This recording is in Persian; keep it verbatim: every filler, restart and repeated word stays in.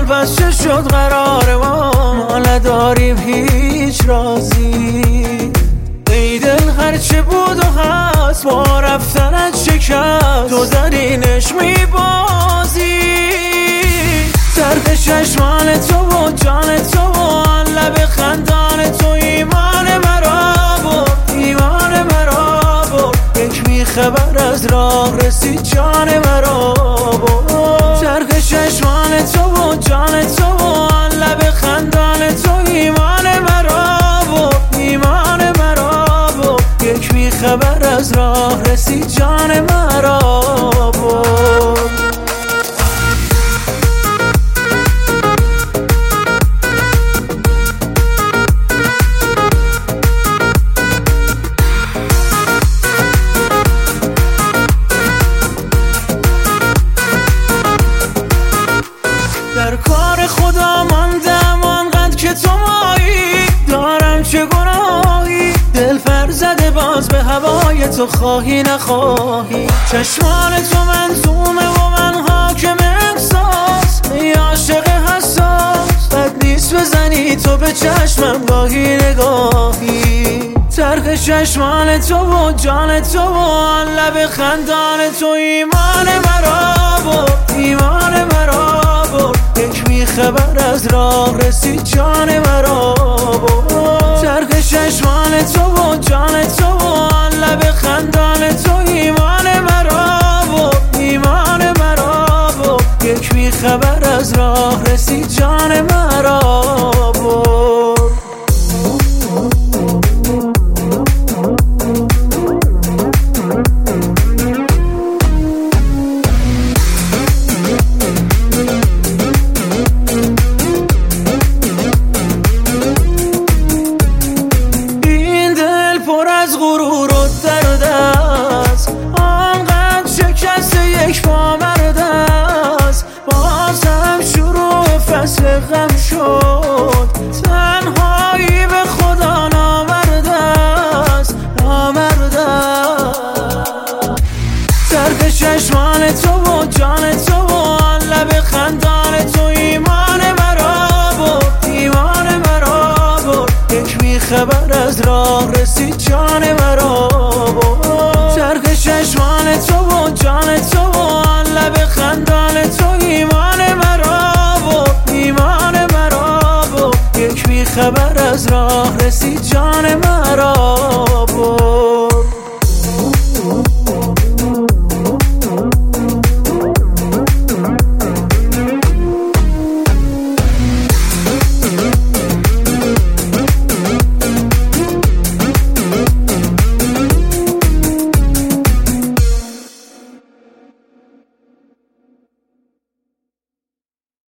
حال پس چه شد قرار ما؟ ما نداریم هیچ رازی. ای دل هرچه بود و هست با رفتنت شکست، تو زرینش میبازی. طرف چشمان تو و جان تو و آن لب خندان تو ایمان مرا برد، ایمان مرا برد. یک بیخبر از راه رسید جان مرا برد. طرف چشمان تو و جان تو و آن لب خندان تو ایمان مرا برد، ایمان مرا برد. یک بیخبر از راه رسید جان مرا برد. در کار خدا ماندم آنقدر که تو مایی، دارم چه گناهی؟ دل پر زده باز به هوای تو، خواهی نخواهی. چشمان تو منظومه و من حاکم احساس، ای عاشق حساس بد نیست بزنی تو به چشمم گاهی نگاهی. طرف چشمان تو و جان تو و آن لب خندان تو ایمان مرا برد، ایمان مرا برد. یک بیخبر از راه رسید جان مرا برد. طرف چشمان تو و جان تو و آن لب خندان تو ایمان مرا برد، ایمان مرا برد. یک بیخبر از راه رسید جان مرا برد. از غرور و درد است، آنقدر شکست یک پامرد است. بازم شروع فصل غم شد، تنهایی به خدا نامرد است، نامرد است. طرف چشمان تو و جان تو و آن لب خندان تو ایمان مرا برد، ایمان مرا برد. یک بیخبر از راه رسید جان مرا برد. طرف چشمان تو و جان تو و آن لب خندان تو ایمان مرا برد، ایمان مرا برد. یک بیخبر از راه رسید جان مرا